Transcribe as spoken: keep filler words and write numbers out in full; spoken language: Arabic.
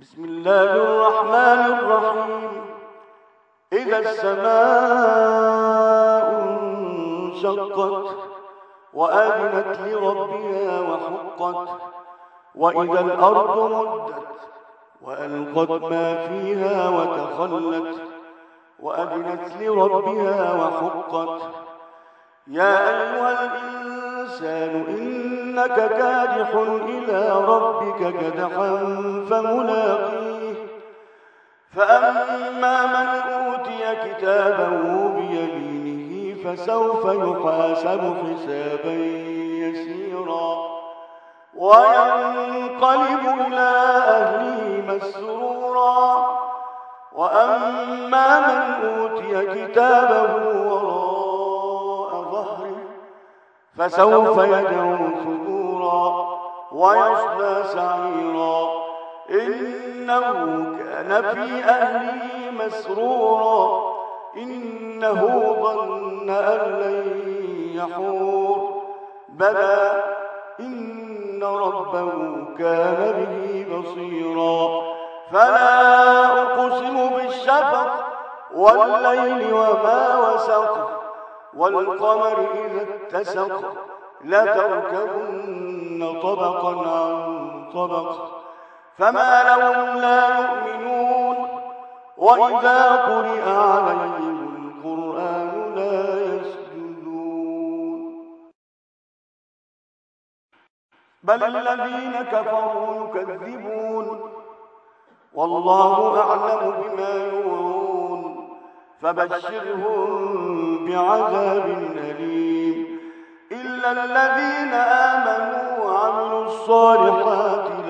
بسم الله الرحمن الرحيم. إذا السماء انشقت وأذنت لربها وحقت، وإذا الأرض مدت وألقت ما فيها وتخلت وأذنت لربها وحقت. يا أيها الإنسان إنك كادح إلى ربك كدحا فملاقيه. فأما من أوتي كتابه بيمينه فسوف يحاسب حسابا يسيرا وينقلب إلى أهله مسرورا. وأما من أوتي كتابه وراء ظهره فسوف يدعو ثبورا ويصلى سعيرا إنه كان في أهله مسرورا إنه ظن أن لن يحور بلى إن ربه كان به بصيرا. فلا أقسم بالشفق والليل وما وسق والقمر إذا اتسق لتركبن طبقا عن طبق فما لهم لا يؤمنون وإذا قرئ عليهم القرآن لا يسجدون بل الذين كفروا يكذبون والله أعلم بما يوعون فبشرهم بعذاب أليم إلا الذين آمنوا وعملوا الصالحات